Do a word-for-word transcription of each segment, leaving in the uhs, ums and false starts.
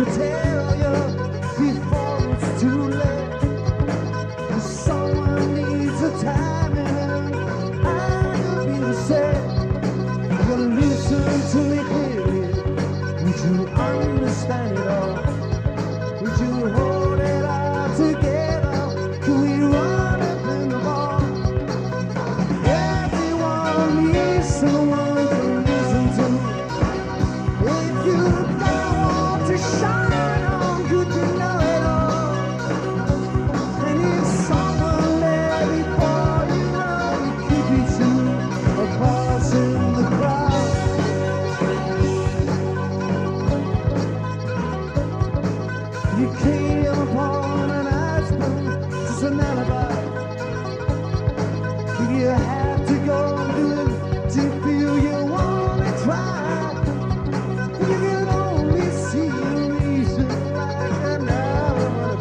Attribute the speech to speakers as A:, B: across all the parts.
A: to tell you before it's too late. Someone needs a time and I'll be the same. You listen to me clearly. Would you understand it all? Would you hold it all together? Can we run up in the ball? Everyone needs someone to listen to. If you don't want to shine on, could you know it all? And if someone there before you know, it could be two of us in the crowd. You came upon an iceberg, just an alibi. You had to go and do it to feel you want to try. You can only see a reason like an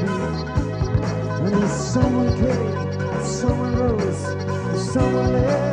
A: alibi. And if someone came, someone rose, someone left.